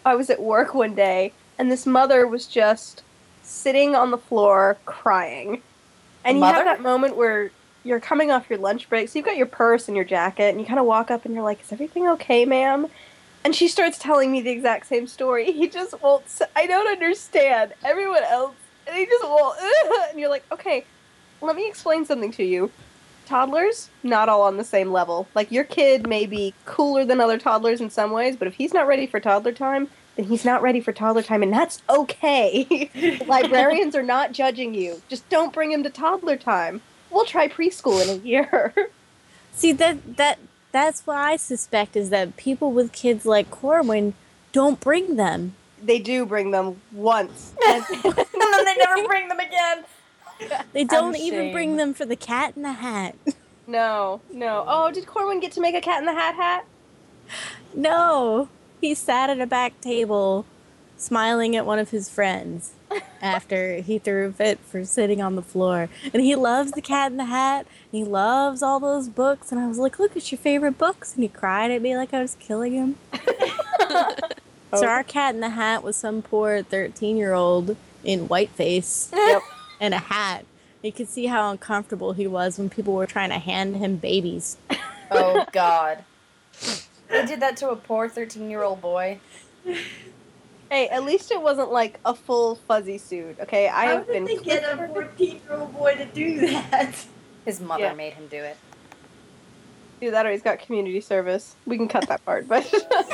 I was at work one day, and this mother was just sitting on the floor crying. A And you have mother? that moment where you're coming off your lunch break, so you've got your purse and your jacket, and you kind of walk up and you're like, "Is everything okay, ma'am?" And she starts telling me the exact same story. He just won't. I don't understand. Everyone else, and he just won't. And you're like, "Okay, let me explain something to you. Toddlers, not all on the same level. Like your kid may be cooler than other toddlers in some ways, but if he's not ready for toddler time, then he's not ready for toddler time, and that's okay. Librarians are not judging you. Just don't bring him to toddler time. We'll try preschool in a year." See, that's what I suspect is that people with kids like Corwin don't bring them. They do bring them once. And then they never bring them again. They don't even bring them for the Cat in the Hat. No, no. Oh, did Corwin get to make a Cat in the Hat hat? No, he sat at a back table smiling at one of his friends after he threw a fit for sitting on the floor. And he loves the Cat in the Hat. And he loves all those books. And I was like, look, it's your favorite books. And he cried at me like I was killing him. So our Cat in the Hat was some poor 13-year-old in whiteface and a hat. You could see how uncomfortable he was when people were trying to hand him babies. Oh, God. They did that to a poor 13-year-old boy. Hey, at least it wasn't like a full fuzzy suit, okay? How did they get a 14-year-old boy to do that? His mother made him do it. Do that or he's got community service. We can cut that part, but...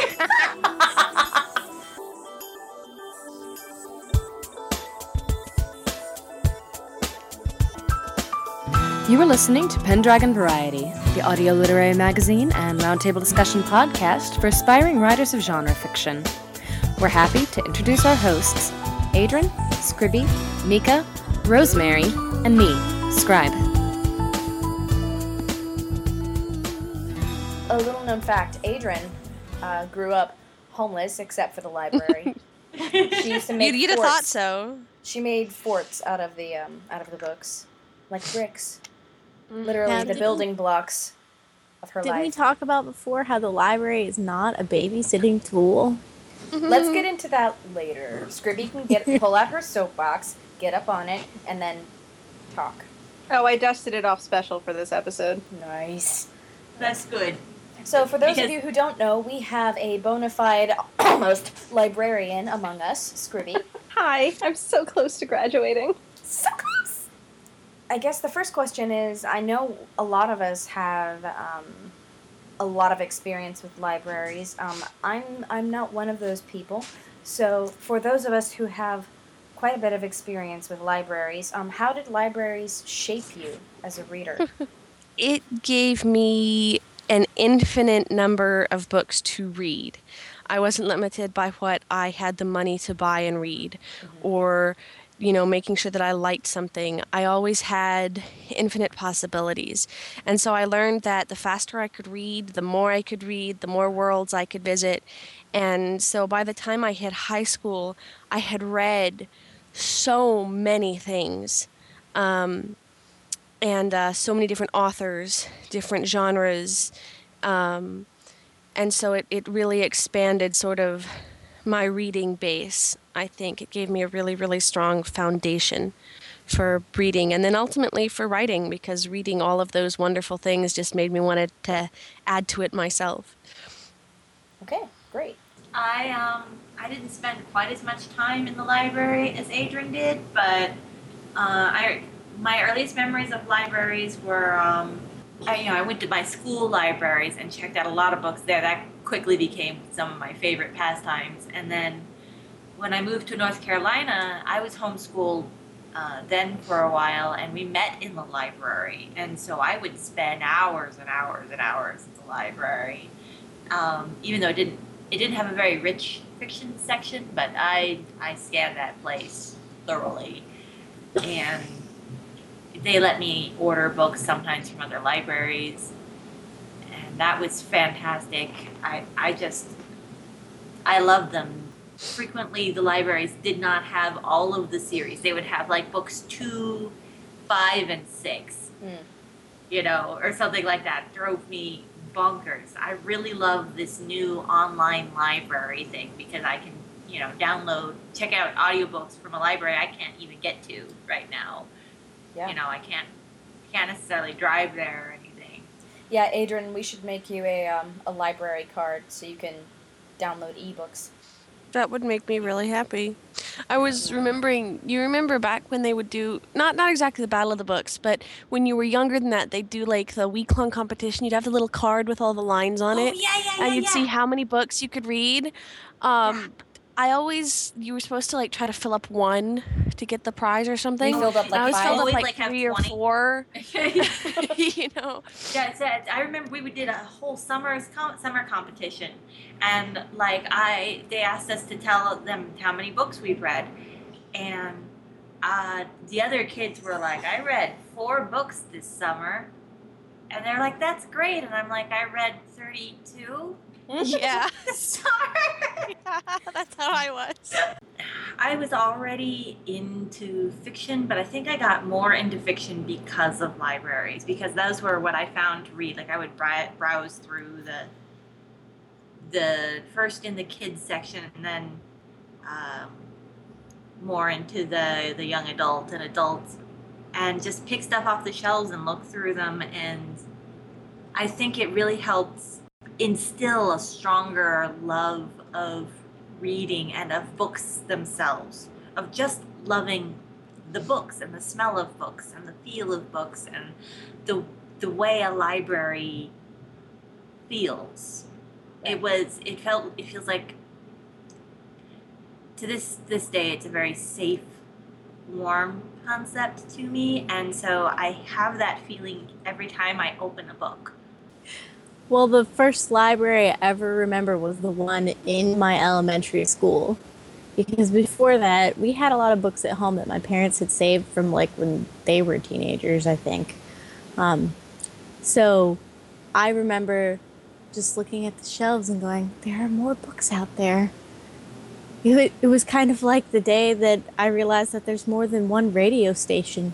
You are listening to Pendragon Variety, the audio literary magazine and roundtable discussion podcast for aspiring writers of genre fiction. We're happy to introduce our hosts, Adrian, Scribby, Mika, Rosemary, and me, Scribe. A little known fact, Adrian grew up homeless except for the library. She used to make You'd have thought so. She made forts out of the books, like bricks. Literally the building blocks of her life. Didn't we talk about before how the library is not a babysitting tool? Let's get into that later. Scribby can pull out her soapbox, get up on it, and then talk. Oh, I dusted it off special for this episode. Nice. That's good. So for those of you who don't know, we have a bona fide, almost librarian among us, Scribby. Hi, I'm so close to graduating. So close! I guess the first question is, I know a lot of us have a lot of experience with libraries. I'm not one of those people. So for those of us who have quite a bit of experience with libraries, how did libraries shape you as a reader? It gave me an infinite number of books to read. I wasn't limited by what I had the money to buy and read, or making sure that I liked something. I always had infinite possibilities. And so I learned that the faster I could read, the more I could read, the more worlds I could visit. And so by the time I hit high school, I had read so many things. And so many different authors, different genres. And so it really expanded sort of my reading base. I think it gave me a really, really strong foundation for reading and then ultimately for writing, because reading all of those wonderful things just made me want to add to it myself. Okay, great. I didn't spend quite as much time in the library as Adrian did, but my earliest memories of libraries were I went to my school libraries and checked out a lot of books there. That quickly became some of my favorite pastimes. And then when I moved to North Carolina, I was homeschooled then for a while, and we met in the library. And so I would spend hours and hours and hours in the library, even though it didn't have a very rich fiction section, but I scanned that place thoroughly. And they let me order books sometimes from other libraries, and that was fantastic. I loved them. Frequently, the libraries did not have all of the series. They would have like books 2, 5, and 6, or something like that. It drove me bonkers. I really love this new online library thing because I can, download, check out audiobooks from a library I can't even get to right now. Yeah. I can't necessarily drive there or anything. Yeah, Adrian, we should make you a library card so you can download ebooks. That would make me really happy. I was remembering, you remember back when they would do, not exactly the Battle of the Books, but when you were younger than that, they'd do like the week-long competition. You'd have the little card with all the lines on it. And you'd see how many books you could read. You were supposed to like try to fill up one to get the prize or something. You filled up like I always 5. filled up Always, like 3 or 20. 4. Yeah, I remember we did a whole summer competition, and they asked us to tell them how many books we've read, and the other kids were like, I read 4 books this summer, and they're like, that's great, and I'm like, I read 32 Yeah. this summer. That's how I was. I was already into fiction, but I think I got more into fiction because of libraries, because those were what I found to read. Like I would browse through the first in the kids section, and then more into the young adult and adults, and just pick stuff off the shelves and look through them. And I think it really helps instill a stronger love of reading and of books themselves, of just loving the books and the smell of books and the feel of books and the way a library feels. It feels like, to this day, it's a very safe, warm concept to me, and so I have that feeling every time I open a book. Well, the first library I ever remember was the one in my elementary school. Because before that, we had a lot of books at home that my parents had saved from like when they were teenagers, I think. So I remember just looking at the shelves and going, there are more books out there. It was kind of like the day that I realized that there's more than one radio station.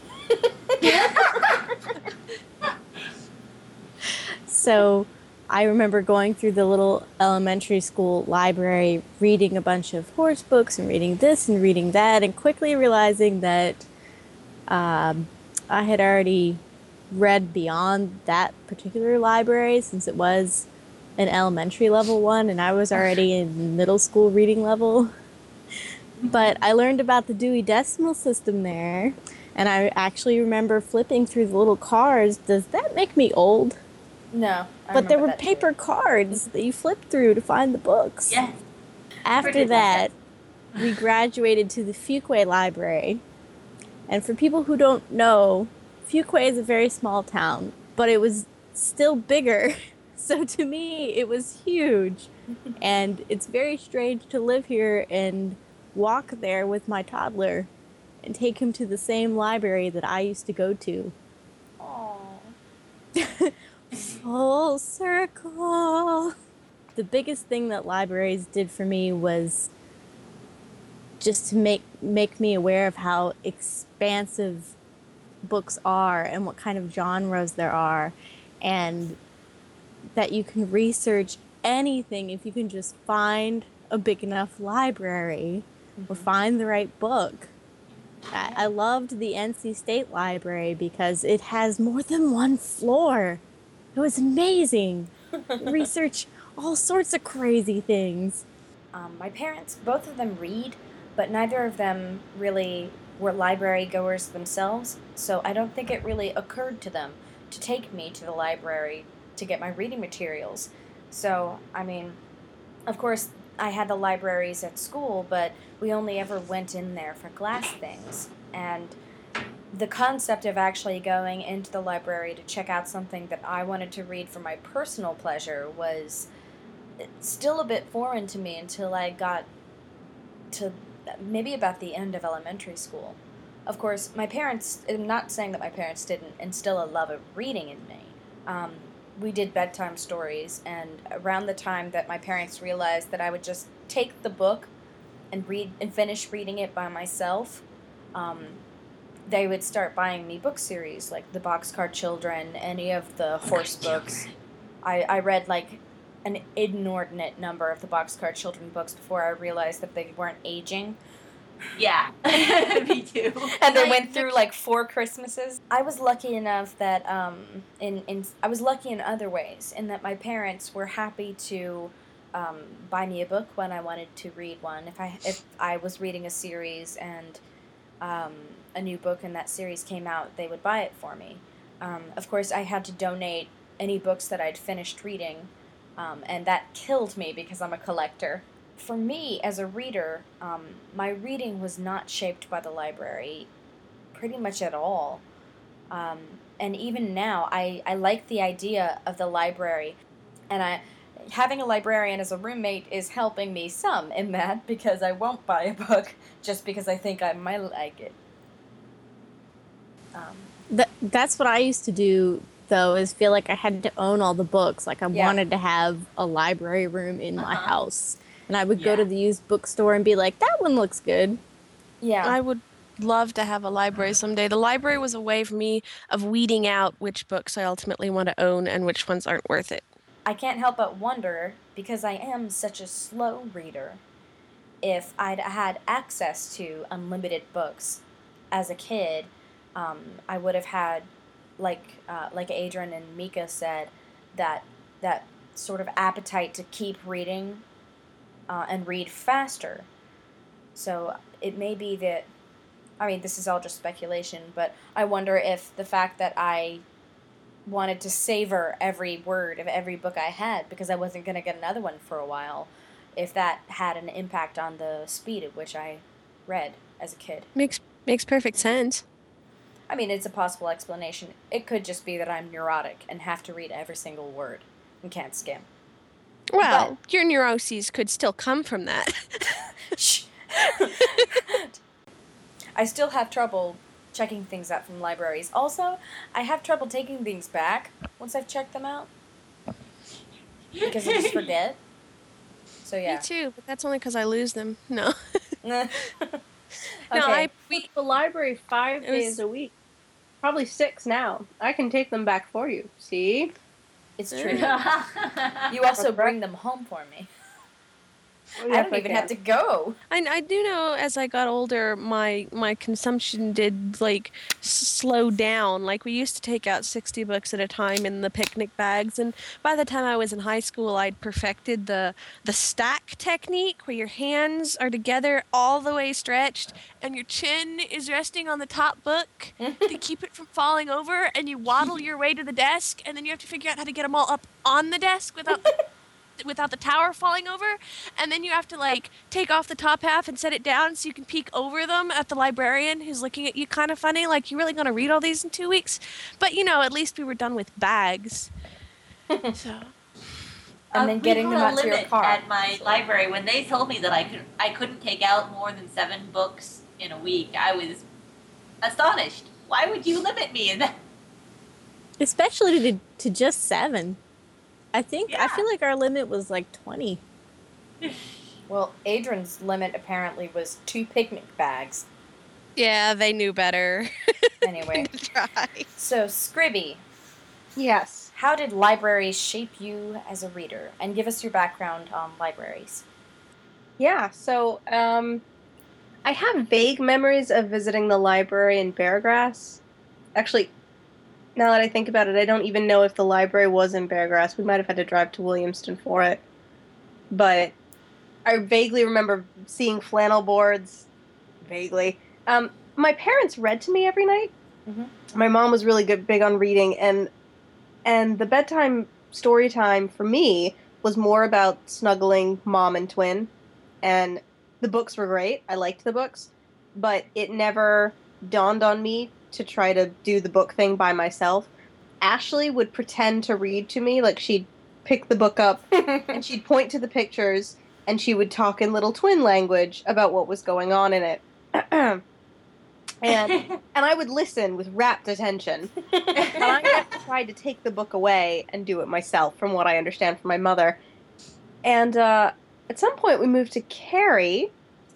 So I remember going through the little elementary school library, reading a bunch of horse books and reading this and reading that, and quickly realizing that I had already read beyond that particular library, since it was an elementary level one and I was already in middle school reading level. But I learned about the Dewey Decimal System there, and I actually remember flipping through the little cards. Does that make me old? No. But there were paper cards that you flipped through to find the books. Yeah. After that, we graduated to the Fuquay Library. And for people who don't know, Fuquay is a very small town, but it was still bigger. So to me, it was huge. And it's very strange to live here and walk there with my toddler and take him to the same library that I used to go to. Aww. Full circle. The biggest thing that libraries did for me was just to make me aware of how expansive books are and what kind of genres there are, and that you can research anything if you can just find a big enough library or find the right book. I loved the NC State Library because it has more than one floor. It was amazing. Research all sorts of crazy things. My parents, both of them read, but neither of them really were library goers themselves, so I don't think it really occurred to them to take me to the library to get my reading materials. So, I mean, of course, I had the libraries at school, but we only ever went in there for class things. And the concept of actually going into the library to check out something that I wanted to read for my personal pleasure was still a bit foreign to me until I got to maybe about the end of elementary school. Of course, my parents, I'm not saying that my parents didn't instill a love of reading in me. We did bedtime stories, and around the time that my parents realized that I would just take the book and read and finish reading it by myself, they would start buying me book series like the Boxcar Children, any of the horse books. I read like an inordinate number of the Boxcar Children books before I realized that they weren't aging. Yeah, me too. And they went through like 4 Christmases. I was lucky enough that I was lucky in other ways, in that my parents were happy to buy me a book when I wanted to read one. If I was reading a series and a new book in that series came out, they would buy it for me. Of course, I had to donate any books that I'd finished reading, and that killed me because I'm a collector. For me, as a reader, my reading was not shaped by the library pretty much at all. And even now, I like the idea of the library. And having a librarian as a roommate is helping me some in that, because I won't buy a book just because I think I might like it. That's what I used to do, though, is feel like I had to own all the books. Like I wanted to have a library room in my house. And I would go to the used bookstore and be like, that one looks good. Yeah. I would love to have a library someday. The library was a way for me of weeding out which books I ultimately want to own and which ones aren't worth it. I can't help but wonder, because I am such a slow reader, if I'd had access to unlimited books as a kid, I would have had, like Adrian and Mika said, that sort of appetite to keep reading and read faster. So it may be that, I mean, this is all just speculation, but I wonder if the fact that I wanted to savor every word of every book I had, because I wasn't going to get another one for a while, if that had an impact on the speed at which I read as a kid. Makes perfect sense. I mean, it's a possible explanation. It could just be that I'm neurotic and have to read every single word and can't skim. Well, your neuroses could still come from that. Shh. I still have trouble checking things out from libraries. Also, I have trouble taking things back once I've checked them out, because I just forget. So yeah. Me too, but that's only because I lose them. No. Okay. No, We the library 5 days a week. Probably 6 now. I can take them back for you. See? It's true. You also bring them home for me. I don't even have to go. I do know as I got older, my consumption did like slow down. Like we used to take out 60 books at a time in the picnic bags, and by the time I was in high school, I'd perfected the stack technique, where your hands are together all the way stretched, and your chin is resting on the top book to keep it from falling over, and you waddle your way to the desk, and then you have to figure out how to get them all up on the desk without the tower falling over, and then you have to like take off the top half and set it down so you can peek over them at the librarian who's looking at you kind of funny, like, you really gonna read all these in 2 weeks? But at least we were done with bags. So and then getting them out to your car. At my library, when they told me that I couldn't take out more than 7 books in a week, I was astonished. Why would you limit me in that? Especially to just 7. I feel like our limit was like 20. Well, Adrian's limit apparently was 2 picnic bags. yeah, they knew better. Anyway. Try. So, Scribby, Yes. how did libraries shape you as a reader? And give us your background on libraries. Yeah, so I have vague memories of visiting the library in Beargrass. Actually, now that I think about it, I don't even know if the library was in Beargrass. We might have had to drive to Williamston for it. But I vaguely remember seeing flannel boards. Vaguely. My parents read to me every night. Mm-hmm. My mom was really big on reading, and the bedtime story time for me was more about snuggling mom and twin. And the books were great. I liked the books. But it never dawned on me to try to do the book thing by myself. Ashley would pretend to read to me, like she'd pick the book up and she'd point to the pictures and she would talk in little twin language about what was going on in it. and I would listen with rapt attention. And I tried to take the book away and do it myself, from what I understand from my mother. And at some point we moved to Cary,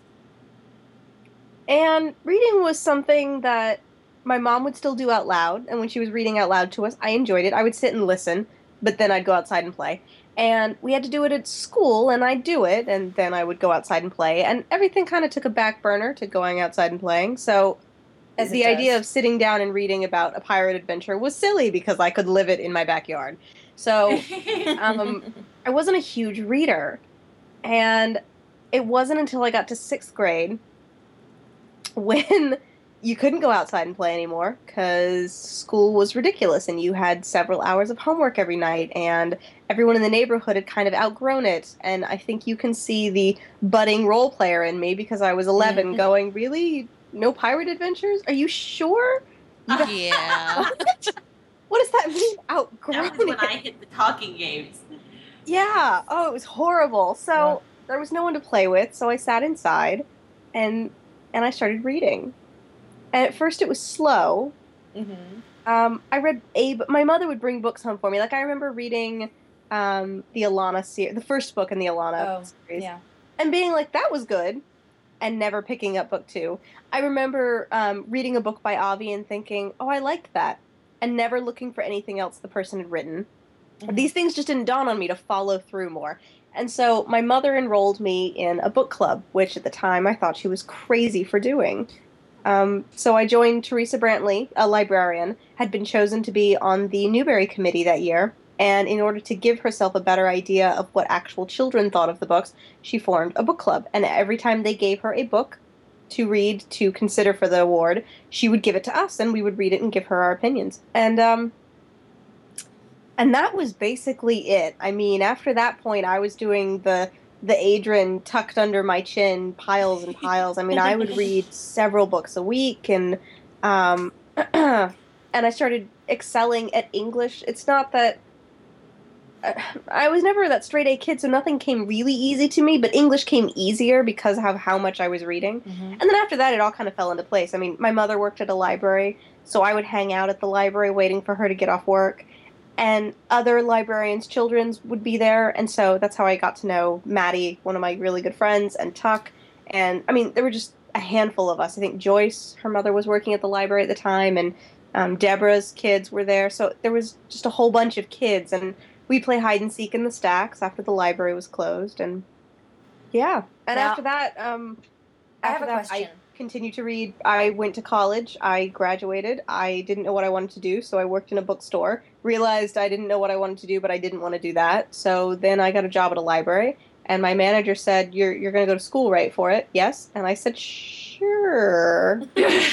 and reading was something that my mom would still do out loud, and when she was reading out loud to us, I enjoyed it. I would sit and listen, but then I'd go outside and play. And we had to do it at school, and I'd do it, and then I would go outside and play. And everything kind of took a back burner to going outside and playing. So As it the idea does. of sitting down and reading about a pirate adventure was silly because I could live it in my backyard. So I wasn't a huge reader. And it wasn't until I got to 6th grade when you couldn't go outside and play anymore because school was ridiculous and you had several hours of homework every night and everyone in the neighborhood had kind of outgrown it. And I think you can see the budding role player in me because I was 11 going, really? No pirate adventures? Are you sure? Yeah. What does that mean? Outgrown That was when it? I hit the talking games. Yeah. Oh, it was horrible. So there was no one to play with, so I sat inside and I started reading. And at first it was slow. I read my mother would bring books home for me. Like I remember reading the Alana series, the first book in the Alana series, Yeah. and being like, that was good, and never picking up book 2. I remember reading a book by Avi and thinking, oh, I liked that, and never looking for anything else the person had written. These things just didn't dawn on me to follow through more. And so my mother enrolled me in a book club, which at the time I thought she was crazy for doing. So I joined Teresa Brantley, a librarian, had been chosen to be on the Newbery Committee that year, and in order to give herself a better idea of what actual children thought of the books, she formed a book club. And every time they gave her a book to read to consider for the award, she would give it to us, and we would read it and give her our opinions. And that was basically it. I mean, after that point, I was doing the Adrian tucked under my chin, piles and piles. I mean, I would read several books a week, and and I started excelling at English. It's not that I was never that straight A kid, so nothing came really easy to me, but English came easier because of how much I was reading. And then after that, it all kind of fell into place. I mean, my mother worked at a library, so I would hang out at the library waiting for her to get off work. And other librarians' children would be there, and so that's how I got to know Maddie, one of my really good friends, and Tuck. And, I mean, there were just a handful of us. I think Joyce, her mother, was working at the library at the time, and Deborah's kids were there. So there was just a whole bunch of kids, and we'd play hide and seek in the stacks after the library was closed, and yeah. And Now, after that, I have a question. I continued to read. I went to college. I graduated. I didn't know what I wanted to do, so I worked in a bookstore. Realized I didn't know what I wanted to do, but I didn't want to do that. So then I got a job at a library, and my manager said, "You're going to go to school, right, for it?" Yes. And I said, "Sure."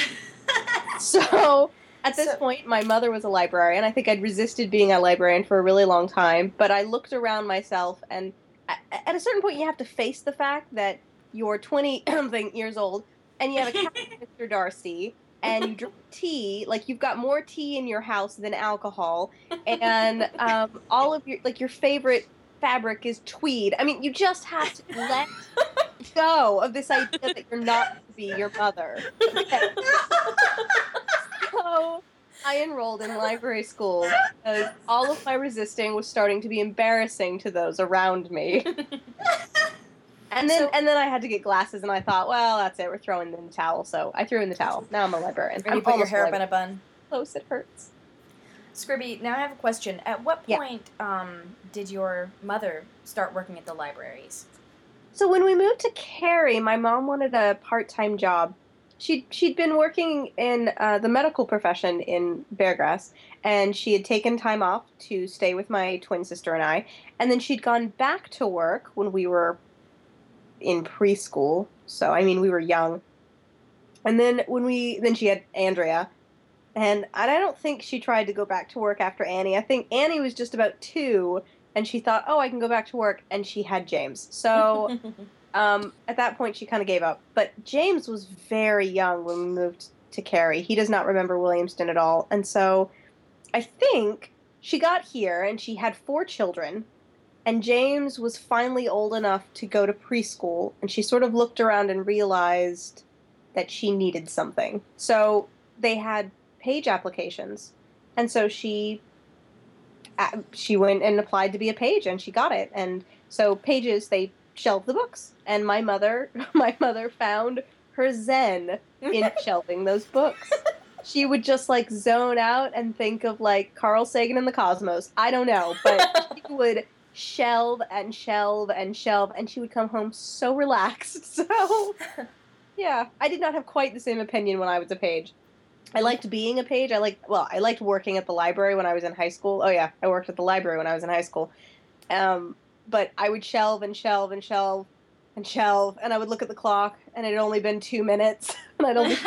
So at this point, my mother was a librarian. I think I'd resisted being a librarian for a really long time, but I looked around myself, and at a certain point, you have to face the fact that you're 20-something years old, and you have a cat, Mr. Darcy, and you drink tea, like you've got more tea in your house than alcohol, and all of your favorite fabric is tweed. I mean, you just have to let go of this idea that you're not going to be your mother. Okay. So I enrolled in library school because all of my resisting was starting to be embarrassing to those around me. And then I had to get glasses, and I thought, well, that's it. We're throwing in the towel. So I threw in the towel. Now I'm a librarian. And you put your hair up in a bun. Close, it hurts. Scribby, now I have a question. At what point did your mother start working at the libraries? So when we moved to Cary, my mom wanted a part-time job. She'd been working in the medical profession in Beargrass, and she had taken time off to stay with my twin sister and I. And then she'd gone back to work when we were in preschool. So, I mean, we were young. And then then she had Andrea. And I don't think she tried to go back to work after Annie. I think Annie was just about 2, and she thought, oh, I can go back to work, and she had James. So at that point, she kind of gave up. But James was very young when we moved to Cary. He does not remember Williamston at all. And so I think she got here, and she had 4 children, and James was finally old enough to go to preschool, and she sort of looked around and realized that she needed something. So they had page applications, and so she went and applied to be a page, and she got it. And so pages, they shelved the books, and my mother found her zen in shelving those books. she would just like zone out and think of like Carl Sagan and the cosmos. I don't know, but she would shelve and shelve and shelve, and she would come home so relaxed. So, yeah, I did not have quite the same opinion when I was a page. I liked being a page. I liked working at the library when I was in high school. Oh yeah, I worked at the library when I was in high school. But I would shelve and shelve and shelve and shelve, and I would look at the clock, and it had only been 2 minutes, and I'd only.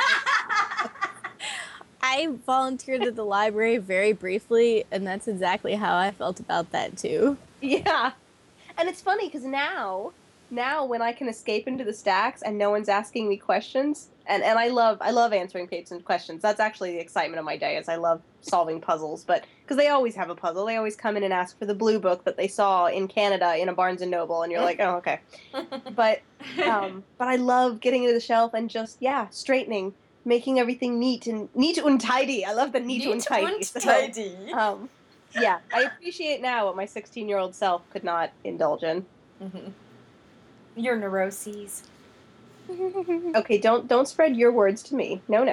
I volunteered at the library very briefly, and that's exactly how I felt about that too. Yeah. And it's funny because now when I can escape into the stacks and no one's asking me questions, and I love answering patron questions. That's actually the excitement of my day, is I love solving puzzles. But because they always have a puzzle, they always come in and ask for the blue book that they saw in Canada in a Barnes and Noble, and you're like, oh, okay. But I love getting into the shelf and just straightening, making everything neat and tidy. I love the neat and tidy. So, yeah, I appreciate now what my 16-year-old self could not indulge in. Mm-hmm. Your neuroses. Okay, don't spread your words to me. No.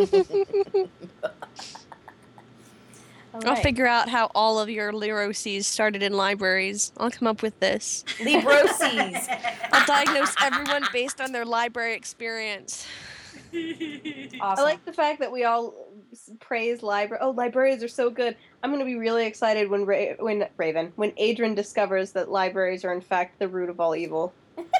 I'll figure out how all of your neuroses started in libraries. I'll come up with this. Libroses. I'll diagnose everyone based on their library experience. Awesome. I like the fact that we all praise library. Oh, libraries are so good. I'm going to be really excited when Adrian discovers that libraries are in fact the root of all evil.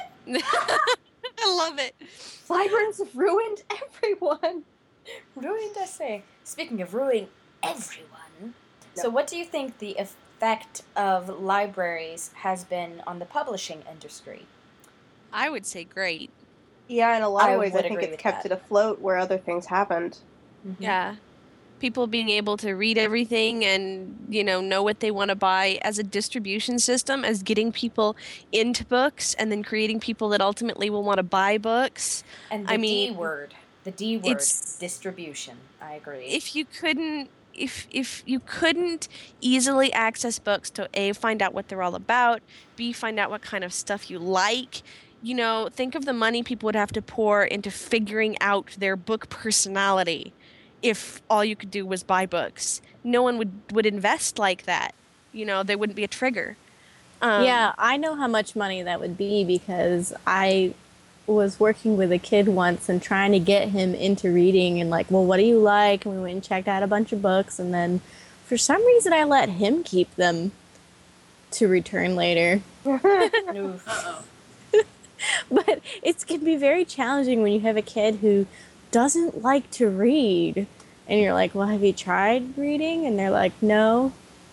I love it. Libraries have ruined everyone. Ruined, I say. Speaking of ruining everyone, so what do you think the effect of libraries has been on the publishing industry? I would say great. Yeah, in a lot I of ways, I would think agree it's with kept that. it afloat where other things happened. Mm-hmm. Yeah. People being able to read everything and, know what they want to buy as a distribution system, as getting people into books and then creating people that ultimately will want to buy books. And the D word, it's distribution. I agree. If you couldn't easily access books to A, find out what they're all about, B, find out what kind of stuff you like, think of the money people would have to pour into figuring out their book personality if all you could do was buy books. No one would invest like that. There wouldn't be a trigger. Yeah, I know how much money that would be because I was working with a kid once and trying to get him into reading and like, well, what do you like? And we went and checked out a bunch of books, and then for some reason I let him keep them to return later. Uh-oh. But it can be very challenging when you have a kid who doesn't like to read. And you're like, well, have you tried reading? And they're like, no.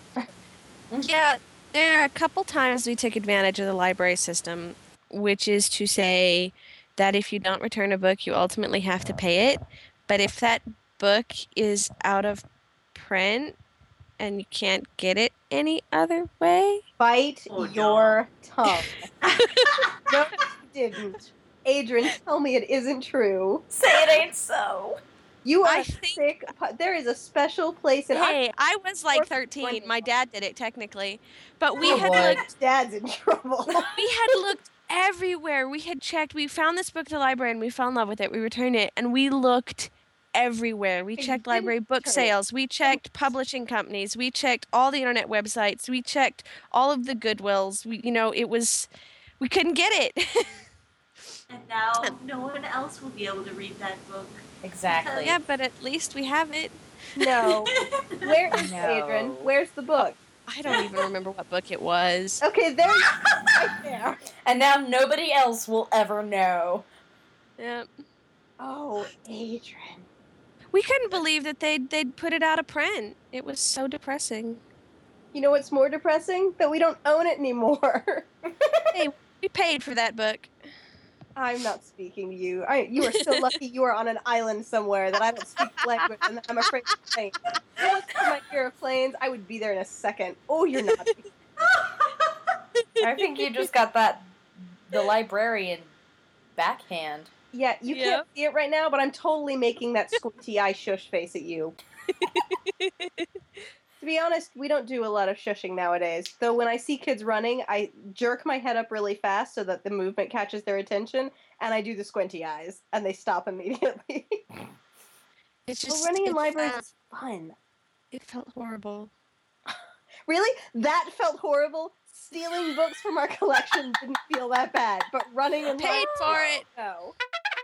Yeah, there are a couple times we took advantage of the library system, which is to say that if you don't return a book, you ultimately have to pay it. But if that book is out of print and you can't get it any other way, bite your tongue. No, you didn't. Adrian, tell me it isn't true. Say it ain't so. You are sick. There is a special place in. Hey, I was like 13. My dad did it technically, but we had looked. Dad's in trouble. We had looked everywhere. We had checked. We found this book at the library and we fell in love with it. We returned it and we looked everywhere. We checked library book sales. We checked publishing companies. We checked all the internet websites. We checked all of the Goodwills. We couldn't get it. And now no one else will be able to read that book. Exactly. Yeah, but at least we have it. No. Where is Adrian? Where's the book? I don't even remember what book it was. Okay, there you go. Right there. And now nobody else will ever know. Yep. Oh, Adrian. We couldn't believe that they'd put it out of print. It was so depressing. You know what's more depressing? That we don't own it anymore. Hey, we paid for that book. I'm not speaking to you. You are so lucky you are on an island somewhere that I don't speak the language and that I'm afraid of planes. If it wasn't for my fear of planes, I would be there in a second. Oh, you're not. I think you just got the librarian backhand. Yeah, you can't see it right now, but I'm totally making that squinty eye shush face at you. To be honest, we don't do a lot of shushing nowadays. Though when I see kids running, I jerk my head up really fast so that the movement catches their attention, and I do the squinty eyes, and they stop immediately. It's Well, just running in libraries is fun. it felt horrible. Really? That felt horrible? Stealing books from our collection didn't feel that bad, but running in Paid for it. no.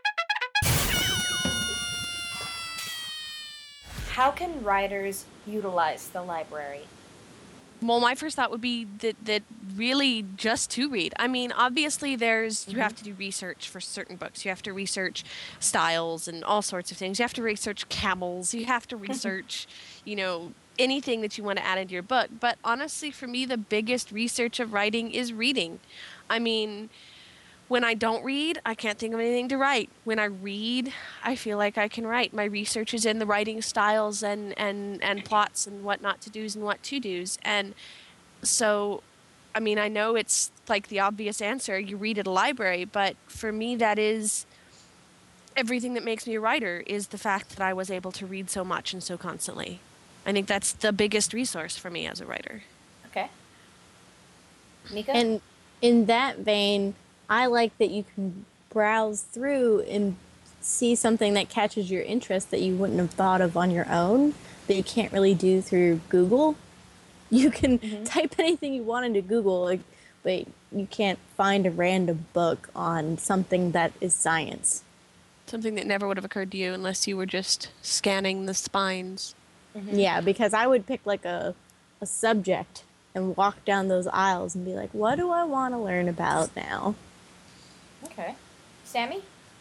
How can writers utilize the library? Well, my first thought would be that really just to read. I mean, obviously you have to do research for certain books. You have to research styles and all sorts of things. You have to research camels. You have to research, anything that you want to add into your book. But honestly, for me, the biggest research of writing is reading. I mean, when I don't read, I can't think of anything to write. When I read, I feel like I can write. My research is in the writing styles and plots and what not to do's and what to do's. And so, I mean, I know it's like the obvious answer. You read at a library, but for me, that is everything that makes me a writer is the fact that I was able to read so much and so constantly. I think that's the biggest resource for me as a writer. Okay. Mika? And in that vein, I like that you can browse through and see something that catches your interest that you wouldn't have thought of on your own, that you can't really do through Google. You can type anything you want into Google, but you can't find a random book on something that is science. Something that never would have occurred to you unless you were just scanning the spines. Yeah, because I would pick like a subject and walk down those aisles and be like, what do I want to learn about now? Okay. Sammy?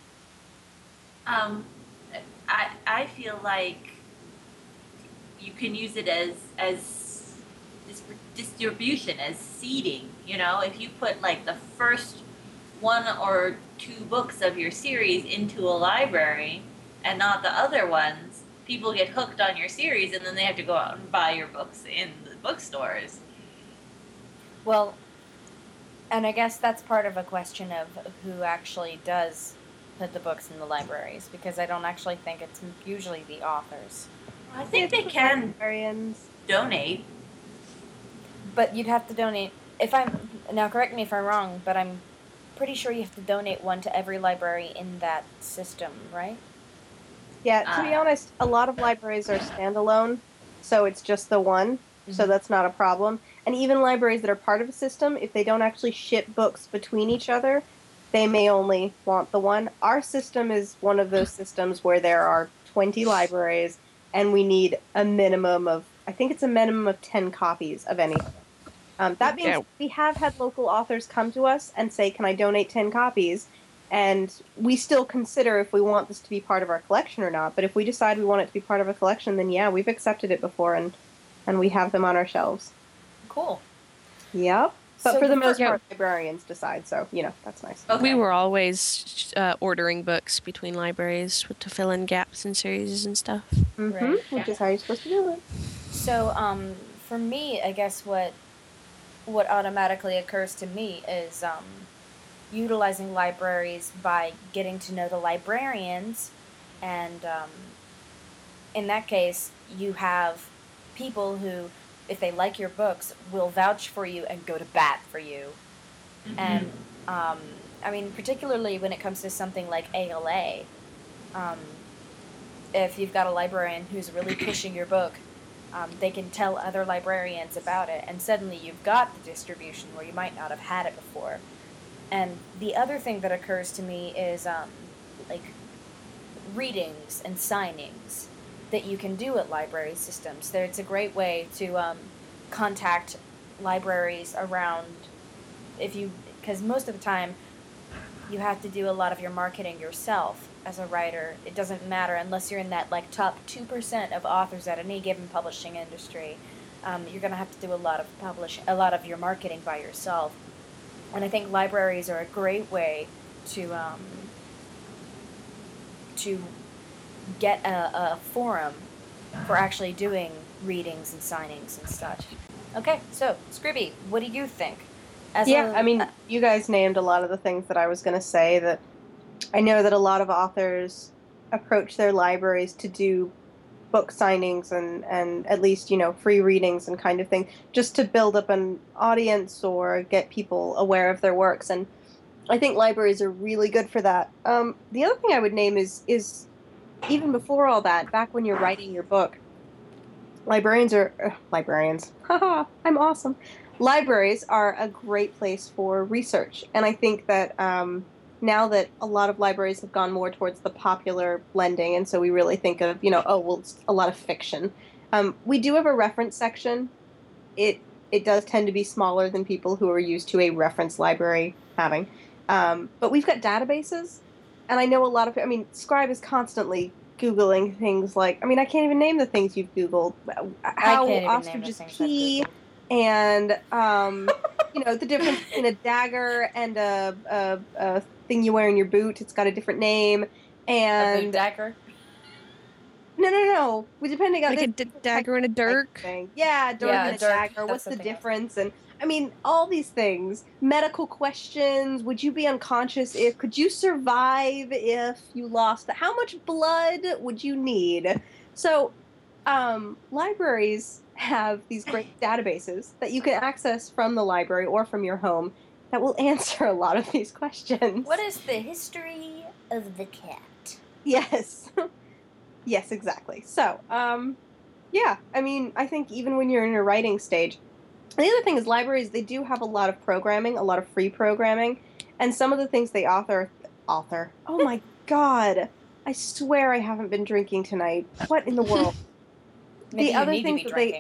I feel like you can use it as distribution, as seeding. If you put like the first one or two books of your series into a library and not the other ones, people get hooked on your series and then they have to go out and buy your books in the bookstores. Well, and I guess that's part of a question of who actually does put the books in the libraries, because I don't actually think it's usually the authors. I think they can librarians donate. But you'd have to donate, now correct me if I'm wrong, but I'm pretty sure you have to donate one to every library in that system, right? Yeah, to be honest, a lot of libraries are standalone, so it's just the one, so that's not a problem. And even libraries that are part of a system, if they don't actually ship books between each other, they may only want the one. Our system is one of those systems where there are 20 libraries, and we need a minimum of 10 copies of anything. That means we have had local authors come to us and say, can I donate 10 copies? And we still consider if we want this to be part of our collection or not. But if we decide we want it to be part of a collection, then yeah, we've accepted it before, and we have them on our shelves. Cool. Yep. But So for the the most fir- part, librarians decide, so, that's nice. Okay. We were always ordering books between libraries to fill in gaps in series and stuff. Right. Which is how you're supposed to do it. So, for me, I guess what automatically occurs to me is utilizing libraries by getting to know the librarians, and in that case, you have people who, if they like your books, will vouch for you and go to bat for you. And I mean, particularly when it comes to something like ALA, if you've got a librarian who's really pushing your book, they can tell other librarians about it, and suddenly you've got the distribution where you might not have had it before. And the other thing that occurs to me is like readings and signings that you can do at library systems. It's a great way to contact libraries around, because most of the time you have to do a lot of your marketing yourself as a writer. It doesn't matter unless you're in that like top 2% of authors at any given publishing industry. You're going to have to do a lot of your marketing by yourself. And I think libraries are a great way to get a forum for actually doing readings and signings and such. Okay, so Scribby, what do you think? You guys named a lot of the things that I was going to say. That I know that a lot of authors approach their libraries to do book signings and at least, free readings and kind of thing, just to build up an audience or get people aware of their works. And I think libraries are really good for that. The other thing I would name is even before all that, back when you're writing your book, librarians. Haha, I'm awesome. Libraries are a great place for research, and I think that now that a lot of libraries have gone more towards the popular blending, and so we really think of, oh, well, it's a lot of fiction. We do have a reference section. It does tend to be smaller than people who are used to a reference library having. But we've got databases, and I know a lot of, Scribe is constantly Googling things like, I can't even name the things you've Googled. How ostriches pee, and, the difference between a dagger and a thing you wear in your boot. It's got a different name. And a boot dagger? No. Depending on like a dagger and a dirk. Yeah, dirk and a dagger. What's the difference? And all these things. Medical questions. Would you be unconscious if? Could you survive if you lost? How much blood would you need? So, libraries have these great databases that you can access from the library or from your home that will answer a lot of these questions. What is the history of the cat? Yes. Yes, exactly. So, yeah, I think even when you're in a writing stage, the other thing is libraries, they do have a lot of programming, a lot of free programming, and some of the things they author, oh my god, I swear I haven't been drinking tonight. What in the world? Maybe the other things that drinking.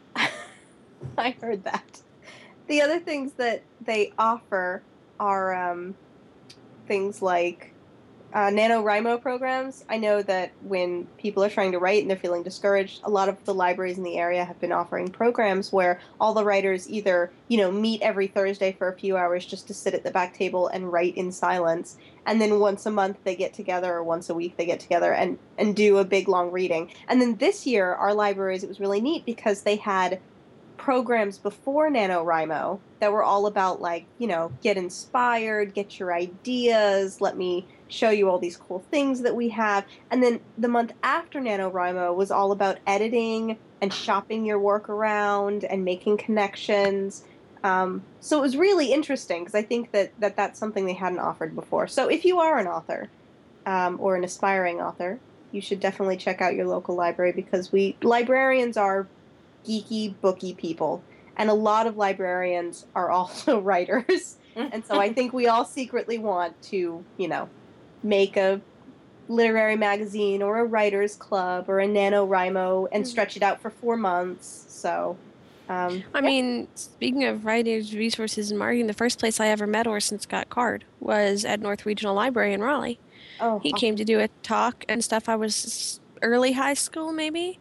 I heard that. The other things that they offer are things like NaNoWriMo programs. I know that when people are trying to write and they're feeling discouraged, a lot of the libraries in the area have been offering programs where all the writers either, meet every Thursday for a few hours just to sit at the back table and write in silence. And then once a month they get together, or once a week they get together and do a big long reading. And then this year, our libraries, it was really neat because they had programs before NaNoWriMo that were all about, get inspired, get your ideas, let me show you all these cool things that we have. And then the month after NaNoWriMo was all about editing and shopping your work around and making connections. So it was really interesting because I think that that's something they hadn't offered before. So if you are an author or an aspiring author, you should definitely check out your local library because librarians are geeky, booky people. And a lot of librarians are also writers. And so I think we all secretly want to, make a literary magazine or a writer's club or a NaNoWriMo and stretch it out for 4 months. So, speaking of writers, resources, and marketing, the first place I ever met Orson Scott Card was at North Regional Library in Raleigh. Oh, he came to do a talk and stuff. I was early high school, maybe,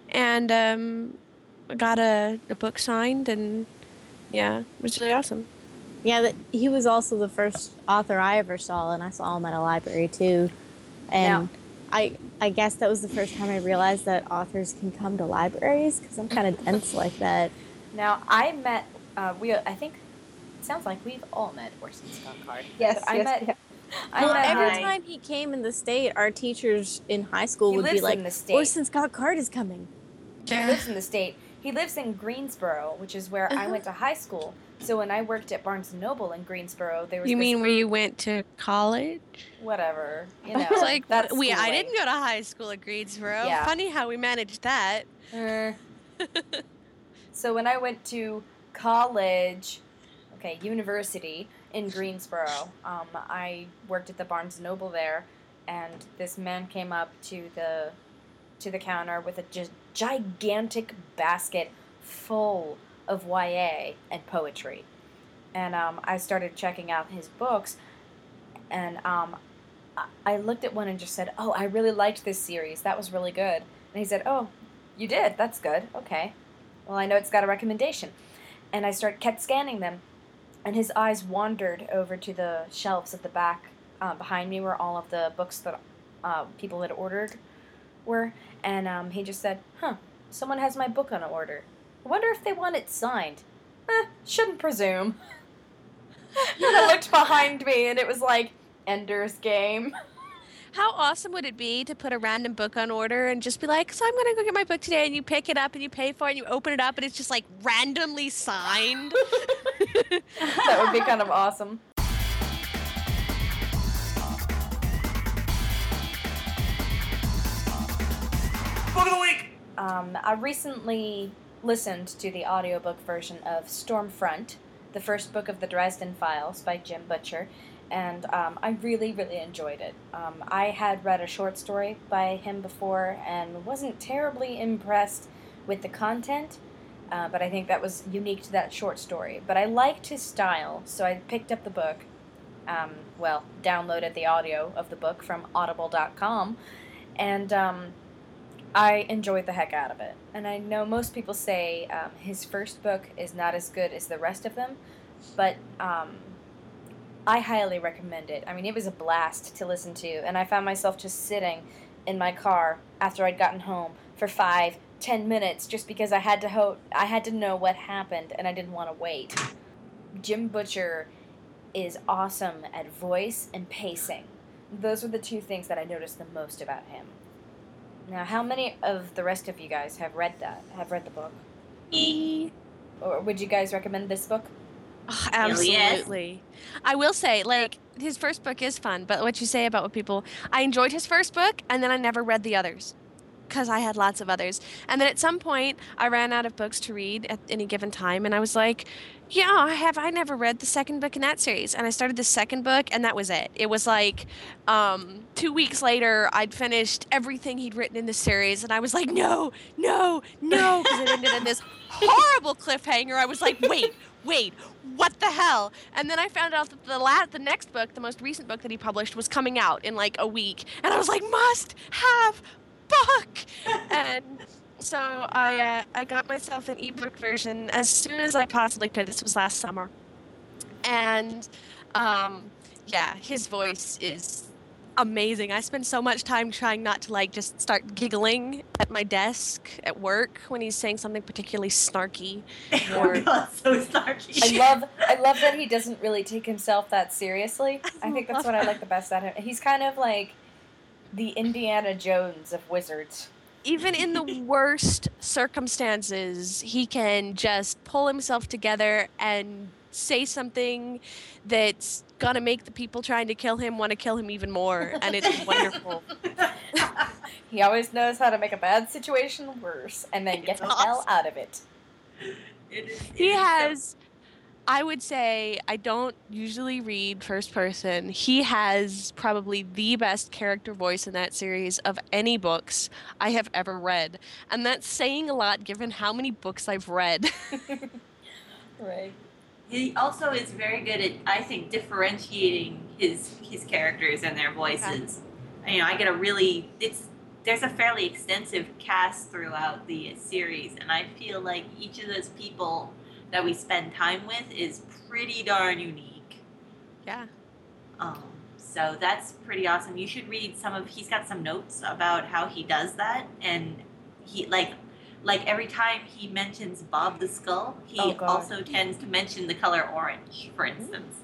and got a book signed, and yeah, it was really awesome. Yeah, he was also the first author I ever saw, and I saw him at a library too. And I guess that was the first time I realized that authors can come to libraries because I'm kind of dense like that. Now, I met, I think, it sounds like we've all met Orson Scott Card. Yes, every time he came in the state, our teachers in high school would be like, Orson Scott Card is coming. He lives in the state. He lives in Greensboro, which is where I went to high school. So when I worked at Barnes & Noble in Greensboro, there was You mean where you went to college? Whatever. It's like, I didn't go to high school at Greensboro. Yeah. Funny how we managed that. So when I went to college, university in Greensboro, I worked at the Barnes & Noble there, and this man came up to the counter with a gigantic basket full of YA and poetry. And I started checking out his books, and I looked at one and just said, oh, I really liked this series. That was really good. And he said, oh, you did? That's good. Okay. Well, I know it's got a recommendation. And I kept scanning them, and his eyes wandered over to the shelves at the back behind me where all of the books that people had ordered were. And he just said, someone has my book on order. I wonder if they want it signed. Shouldn't presume. And I looked behind me, and it was like Ender's Game. How awesome would it be to put a random book on order and just be like, so I'm going to go get my book today, and you pick it up and you pay for it and you open it up and it's just like randomly signed? That would be kind of awesome. Book of the week! I recently listened to the audiobook version of Stormfront, the first book of the Dresden Files by Jim Butcher, and I really, really enjoyed it. I had read a short story by him before and wasn't terribly impressed with the content, but I think that was unique to that short story. But I liked his style, so I picked up the book, downloaded the audio of the book from audible.com, and I enjoyed the heck out of it. And I know most people say his first book is not as good as the rest of them, but I highly recommend it. I mean, it was a blast to listen to, and I found myself just sitting in my car after I'd gotten home for 5-10 minutes just because I had to know what happened and I didn't want to wait. Jim Butcher is awesome at voice and pacing. Those were the two things that I noticed the most about him. Now, how many of the rest of you guys have read the book? Or would you guys recommend this book? Oh, absolutely. I will say, like, his first book is fun, but what you say about what people... I enjoyed his first book, and then I never read the others, because I had lots of others. And then at some point, I ran out of books to read at any given time, and I was like, yeah, I never read the second book in that series. And I started the second book, and that was it. It was like 2 weeks later, I'd finished everything he'd written in the series, and I was like, no, because it ended in this horrible cliffhanger. I was like, wait, what the hell? And then I found out that the next book, the most recent book that he published, was coming out in like a week. And I was like, must have book! And so I got myself an ebook version as soon as I possibly could. This was last summer. And his voice is amazing. I spend so much time trying not to like just start giggling at my desk at work when he's saying something particularly snarky. Oh God, so snarky. I love that he doesn't really take himself that seriously. I think that's what I like the best at him. He's kind of like the Indiana Jones of wizards. Even in the worst circumstances, he can just pull himself together and say something that's gonna make the people trying to kill him want to kill him even more, and it's wonderful. He always knows how to make a bad situation worse and then get the hell out of it. He has, I would say, I don't usually read first person. He has probably the best character voice in that series of any books I have ever read. And that's saying a lot given how many books I've read. Right. He also is very good at, I think, differentiating his characters and their voices. You know, I get there's a fairly extensive cast throughout the series, and I feel like each of those people that we spend time with is pretty darn unique. Yeah. So that's pretty awesome. You should read he's got some notes about how he does that, and he like every time he mentions Bob the Skull, he also tends to mention the color orange, for instance.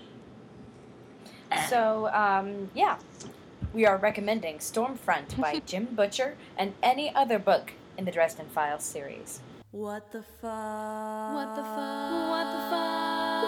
We are recommending Stormfront by Jim Butcher and any other book in the Dresden Files series. What the fuck? What the fuck? What the fuck?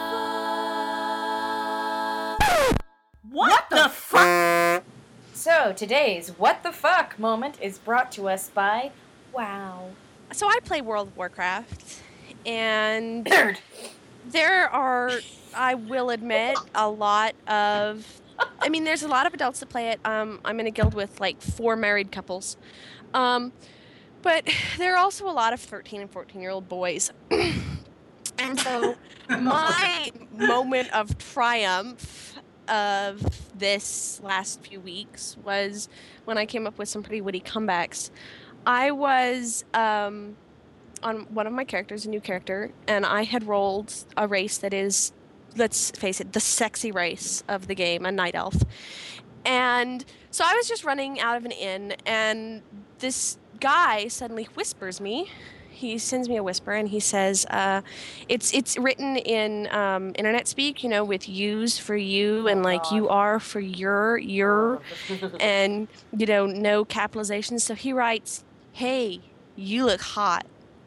What the fuck? So today's What the Fuck moment is brought to us by WoW. So I play World of Warcraft, and there are, I will admit, there's a lot of adults that play it. I'm in a guild with like 4 married couples. But there are also a lot of 13 and 14-year-old boys. And so my moment of triumph of this last few weeks was when I came up with some pretty witty comebacks. I was on one of my characters, a new character, and I had rolled a race that is, let's face it, the sexy race of the game, a night elf. And so I was just running out of an inn, and this guy suddenly whispers me. He sends me a whisper, and he says, it's written in internet speak, with yous for you, and like you are for your, and, no capitalization. So he writes, "Hey, you look hot."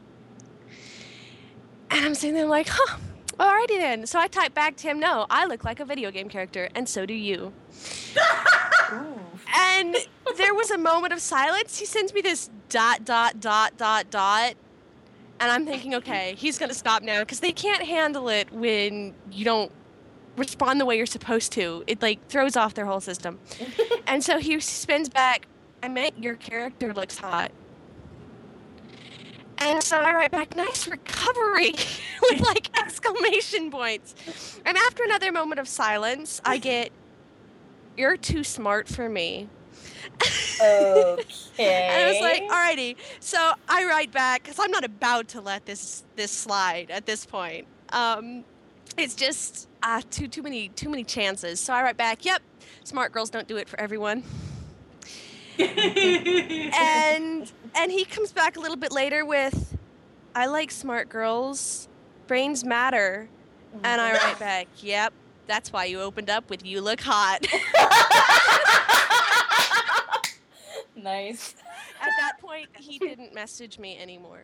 And I'm sitting there like, huh, alrighty then. So I type back to him, "No, I look like a video game character, and so do you." And there was a moment of silence. He sends me this ... And I'm thinking, okay, he's going to stop now because they can't handle it when you don't respond the way you're supposed to. It like throws off their whole system. And so he spins back, I meant your character looks hot. And so I write back, nice recovery, with like exclamation points. And after another moment of silence, I get, you're too smart for me. Okay. And I was like, alrighty. So I write back, because I'm not about to let this slide at this point. It's just too many chances. So I write back, yep, smart girls don't do it for everyone. and he comes back a little bit later with, I like smart girls. Brains matter. And I write back, yep, that's why you opened up with you look hot. Nice. At that point, he didn't message me anymore.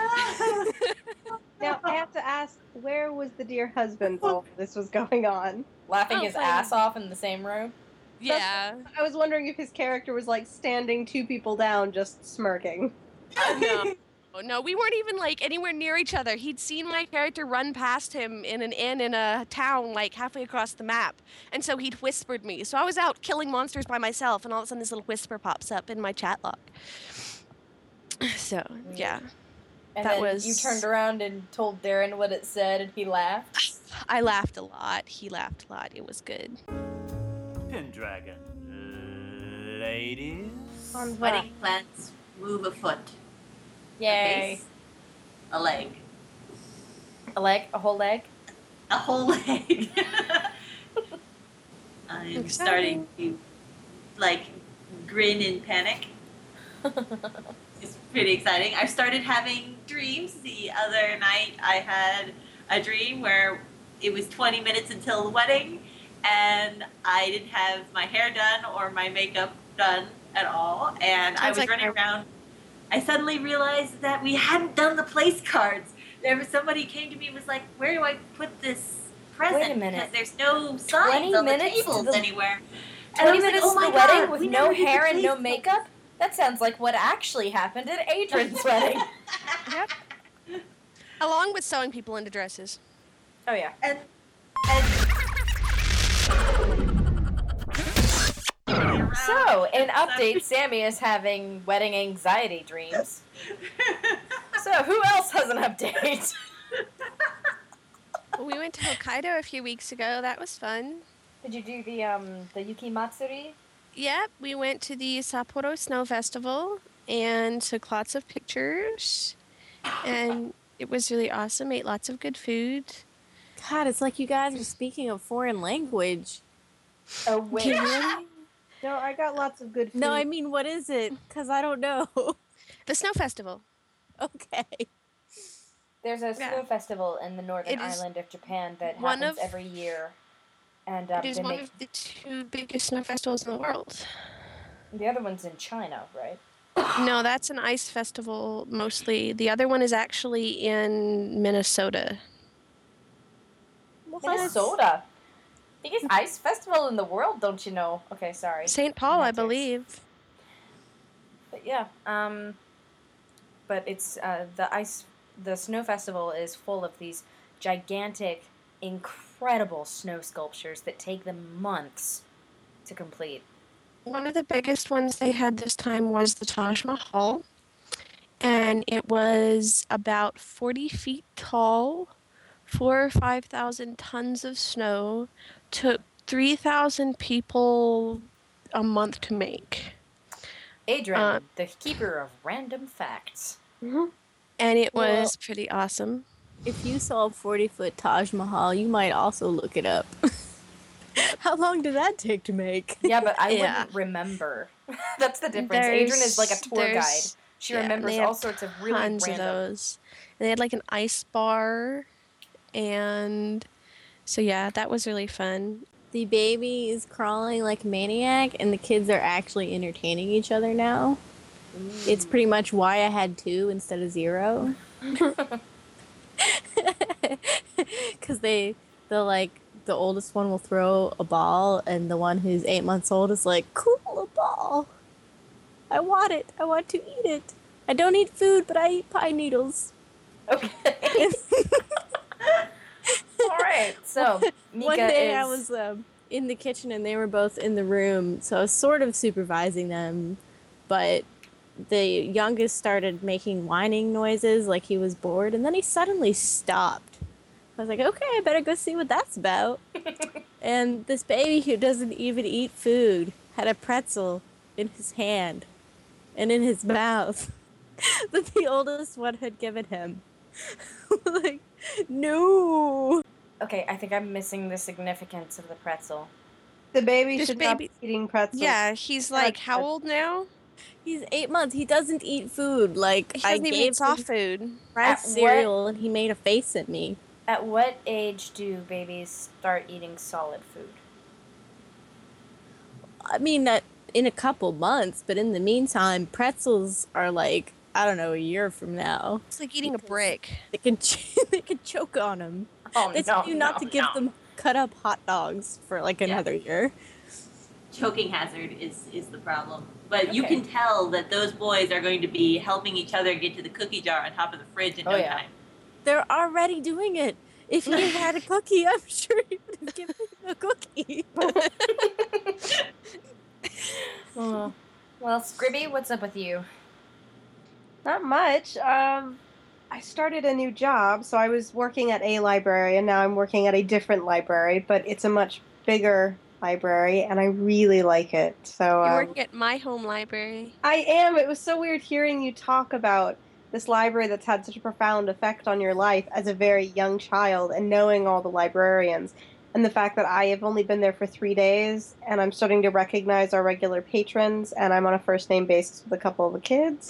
Now, I have to ask, where was the dear husband while this was going on? Laughing his fine. ass off in the same room. Yeah. I was wondering if his character was, like, standing 2 people down, just smirking. No, we weren't even, like, anywhere near each other. He'd seen my character run past him in an inn in a town, like, halfway across the map. And so he'd whispered me. So I was out killing monsters by myself, and all of a sudden this little whisper pops up in my chat log. So, yeah. And That then was- you turned around and told Darren what it said, and he laughed. I laughed a lot. He laughed a lot. It was good. Pendragon. Ladies? On Wedding plans move a foot. A Yay. face, a leg. A leg? A whole leg? A whole leg. I'm Exciting. starting to, like, grin in panic. It's pretty exciting. I started having dreams. The other night I had a dream where it was 20 minutes until the wedding, and I didn't have my hair done or my makeup done at all, and I Sounds was like running my- around. I suddenly realized that we hadn't done the place cards. There was somebody came to me and was like, "Where do I put this present? Wait a minute. Because there's no 20 signs on the minutes to tables the- anywhere." And 20 I was like, minutes "Oh my to the wedding God, with we no never did the hair and no place makeup? That sounds like what actually happened at Adrian's wedding. Yep. Along with sewing people into dresses. Oh, yeah. And So, in update, Sammy is having wedding anxiety dreams. So, who else has an update? We went to Hokkaido a few weeks ago. That was fun. Did you do the Yuki Matsuri? Yep, we went to the Sapporo Snow Festival and took lots of pictures. And it was really awesome. Ate lots of good food. God, it's like you guys are speaking a foreign language. Oh, wait. Really? No, I got lots of good food. No, I mean, what is it? Because I don't know. The Snow Festival. Okay. There's a Yeah. snow festival in the northern It is island of Japan that one happens of- every year. And It is they one make, of the 2 biggest snow festivals in the world. the other one's in China, right? No, that's an ice festival mostly. The other one is actually in Minnesota. Minnesota. Biggest ice festival in the world, don't you know? Okay, sorry. St. Paul, I Semantics. believe. But yeah, but it's the snow festival is full of these gigantic, incredible snow sculptures that take them months to complete. One of the biggest ones they had this time was the Taj Mahal. And it was about 40 feet tall, 4,000 or 5,000 tons of snow, took 3,000 people a month to make. Adrian, the keeper of random facts. And it Well- was pretty awesome. If you saw a 40-foot Taj Mahal, you might also look it up. How long did that take to make? Yeah, but I Yeah. wouldn't remember. That's the difference. Adrian is like a tour guide. There's- She yeah, remembers they all have sorts of really tons random. of those. And they had like an ice bar. And so, yeah, that was really fun. The baby is crawling like a maniac, and the kids are actually entertaining each other now. It's pretty much why I had 2 instead of 0. Because they'll like, the oldest one will throw a ball, and the one who's 8 months old is like, cool, a ball. I want it. I want to eat it. I don't eat food, but I eat pine needles. Okay. All right. So Mika One day I is. was in the kitchen and they were both in the room, so I was sort of supervising them, but the youngest started making whining noises like he was bored, and then he suddenly stopped. I was like, okay, I better go see what that's about. And this baby who doesn't even eat food had a pretzel in his hand and in his mouth that the oldest one had given him. Like, no. Okay, I think I'm missing the significance of the pretzel. The baby This should not baby- be eating pretzels. Yeah, he's like, how old now? He's 8 months. He doesn't eat food. Like, He I doesn't even gave eat soft him food. rice At cereal and he made a face at me. At what age do babies start eating solid food? I mean, in a couple months, but in the meantime, pretzels are like, I don't know, a year from now. It's like eating a brick. They can they can choke on them. Oh, They tell you not to give them cut up hot dogs for like another year. Choking hazard is the problem. But you Okay. can tell that those boys are going to be helping each other get to the cookie jar on top of the fridge in no time. They're already doing it. If he had a cookie, I'm sure he would have given him a cookie. Well, Scribby, what's up with you? Not much. I started a new job, so I was working at a library, and now I'm working at a different library, but it's a much bigger library, and I really like it. So You're working at my home library. I am. It was so weird hearing you talk about this library that's had such a profound effect on your life as a very young child, and knowing all the librarians, and the fact that I have only been there for 3 days, and I'm starting to recognize our regular patrons, and I'm on a first name basis with a couple of the kids.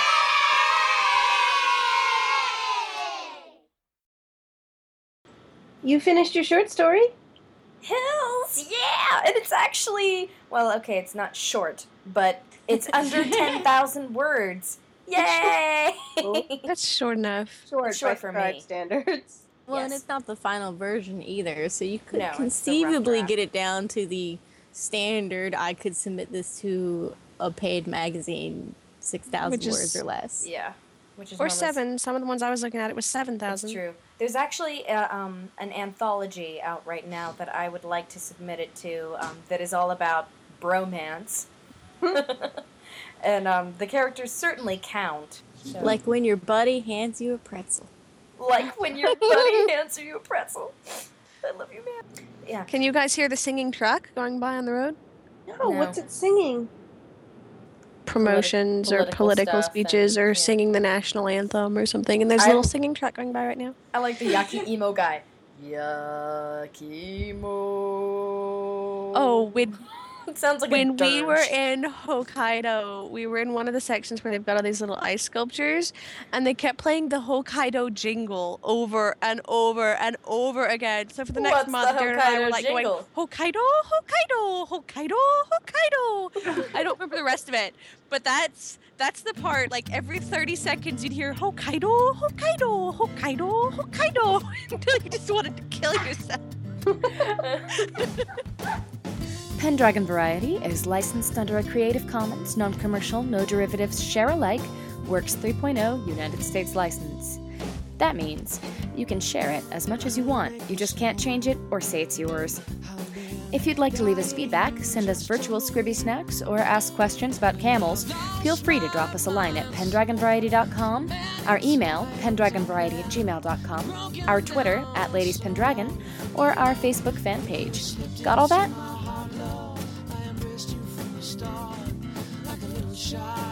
You finished your short story? Hills, yeah! And it's actually, well, okay, it's not short, but it's under 10,000 words. Yay! That's short enough. Short Short by for scribe me. standards. Well, and Yes. it's not the final version either, so you could No, it's the rough conceivably draft. get it down to the standard. I could submit this to a paid magazine, 6,000 Which is- words or less. Yeah. Which is Or almost- 7. Some of the ones I was looking at, it was 7,000. It's true. There's actually an anthology out right now that I would like to submit it to that is all about bromance. And the characters certainly count. So. Like when your buddy hands you a pretzel. Like when your buddy hands you a pretzel. I love you, man. Yeah. Can you guys hear the singing truck going by on the road? No, what's it singing? Promotions or political political stuff speeches and- or yeah. singing the national anthem or something. And there's a little singing truck going by right now. I like the Yaki Emo guy. Yakimo. Oh, when It sounds like a when we dirge. were in Hokkaido, we were in one of the sections where they've got all these little ice sculptures, and they kept playing the Hokkaido jingle over and over and over again. So for the next What's month, the Darren and I were Hokkaido like jingle? going, Hokkaido, Hokkaido, Hokkaido, Hokkaido. I don't remember the rest of it, but that's the part, like every 30 seconds you'd hear Hokkaido, Hokkaido, Hokkaido, Hokkaido, until you just wanted to kill yourself. Pendragon Variety is licensed under a Creative Commons, non-commercial, no derivatives, share alike, Works 3.0 United States license. That means you can share it as much as you want, you just can't change it or say it's yours. If you'd like to leave us feedback, send us virtual Scribby snacks, or ask questions about camels, feel free to drop us a line at pendragonvariety.com, our email, pendragonvariety@gmail.com, our Twitter, @ladiespendragon, or our Facebook fan page. Got all that? I embraced you from the start, like a little child.